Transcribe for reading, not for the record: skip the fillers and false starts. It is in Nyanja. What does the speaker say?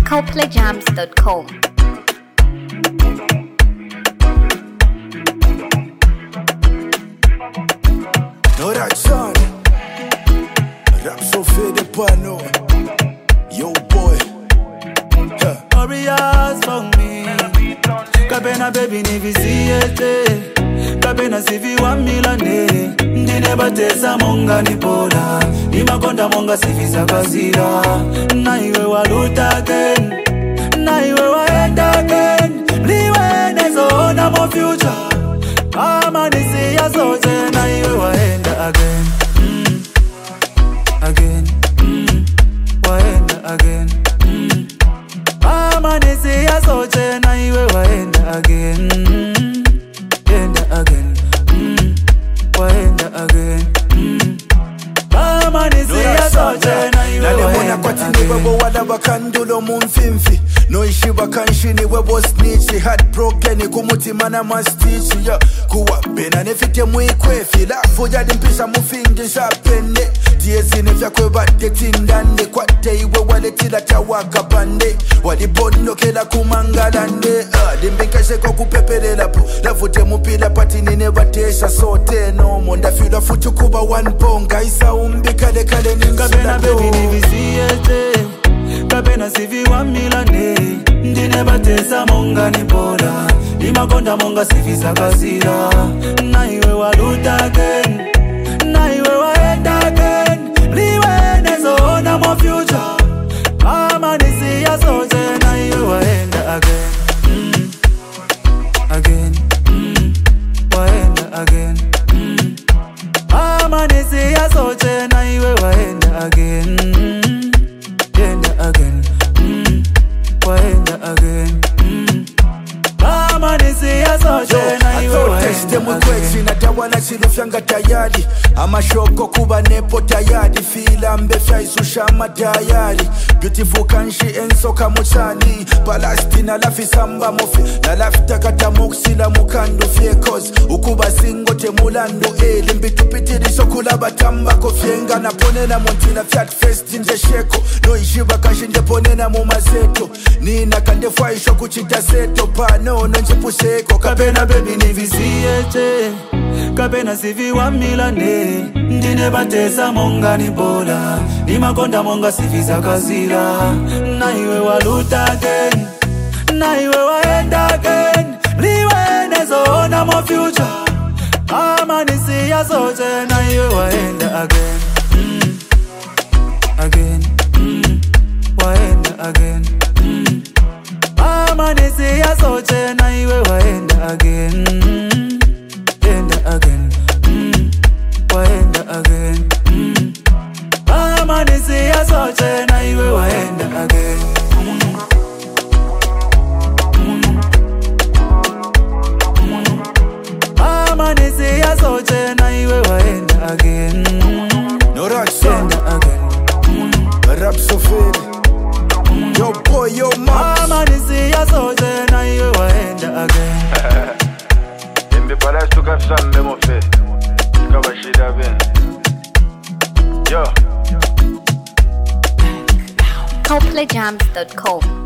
CoPlayJams.com. No that son, rap so fade pano. Yo boy, Orias for me. Kapena baby ni visiete. Kapena sivi wa milane. Ndine batesa monga ni pola. Imakonda monga sivi zakazira. Na iwe waluta again. Na iwe waenda again. Liwe nezo na mo future. Ama nisi ya sote. Na iwe waenda again. Again. Waenda again. Ama nisi ya sote. Na iwe waenda again. Yenda again. Waenda again. Ama nisi ya sote. Na iwe waenda again. webo wada bakandulo mumfimfi. No ishi bakanshini webo snitchi. Heartbroken kumutima na mastichi. Kuwa bena nefite mwikwefi. Lafu jadi mpisa mufingi shapende. Tiesi nefya kwe bate tindande. Kwate iwe wale tila chawaka bande. Wadi bondo kela kumangalande. Dimbinka sheko kupepele lapu. Lafute mupila pati nine batesha sote no. Monda fila futu kuba one ponga. Isa umbi kale kale Kapena baby ni visiete. Kapena sivi wa milane. Ndine batesa monga ni pola. Imakonda monga sivi zakazira. Na iwe waluta again. Na iwe waenda again. Liwe nezo na mo future. Ama nisi ya sote. Na iwe waenda again. Again. Waenda again. Ama nisi ya sote. Na iwe waenda again. Yenda again. Waenda again. Ama nisi ya sote. Na iwe Teste waenda mkwezi again. na tawana silufyanga tayari. Amashoko kuba nepo tayari. Fila mbefya isusha madayari. Beautiful kanshi ensoka muchani. Palestina lafi samba mofi. Na lafita kata muksila mukandu fiekos. Ukuba singo te mulandu limbitu pitiri sokula batamba kofyenga. Na ponena montila fiat fest nje sheko. No ishiba kanshi nde ponena mumazeto. Nina kande fwaisho kuchita seto. Pano nonjipuseko. Kapena baby ni visiete. Kapena sivi wa milane. Ndine batesa monga ni bola. Imakonda monga sivi zakazira. Na iwe waluta again. Na iwe waenda again. Liwe nezo na mo future. Ama nisi ya sote. Na iwe waenda again. Again. Waenda again. Ama nisi ya sote. Na iwe waenda again. Yenda again. Waenda again. Ama nisi ya sote. Na iwe waenda again. Ama nisi ya sote. Na iwe waenda again. No that son, Yenda again. rap so fade. Yo boy, yo mom. Ama nisi ya sote. Na iwe waenda again. Imbi palas tuka sambe mo fe. Kaba shida ben. Yo. CoPlayJams.com.